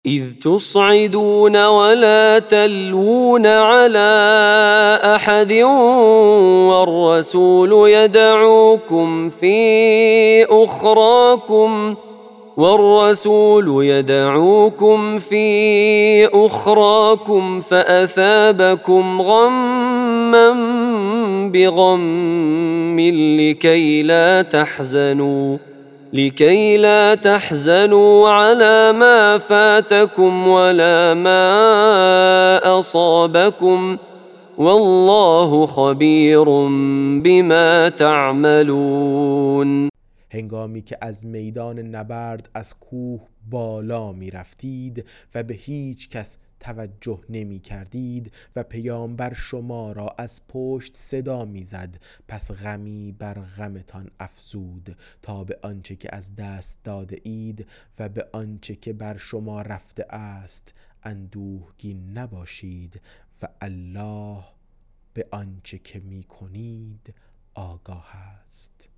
إذ تصعدون ولا تلوون على أحد والرسول يدعوكم في أخراكم فأثابكم غما بغم لكي لا تحزنوا على ما فاتكم ولا ما أصابكم والله خبير بما تعملون. هنگامی که از میدان نبرد از کوه بالا می رفتید و به هیچ کس توجه نمی کردید و پیامبر شما را از پشت صدا می زد، پس غمی بر غمتان افزود تا به آنچه که از دست داده اید و به آنچه که بر شما رفته است اندوهگین نباشید و الله به آنچه که می کنید آگاه است.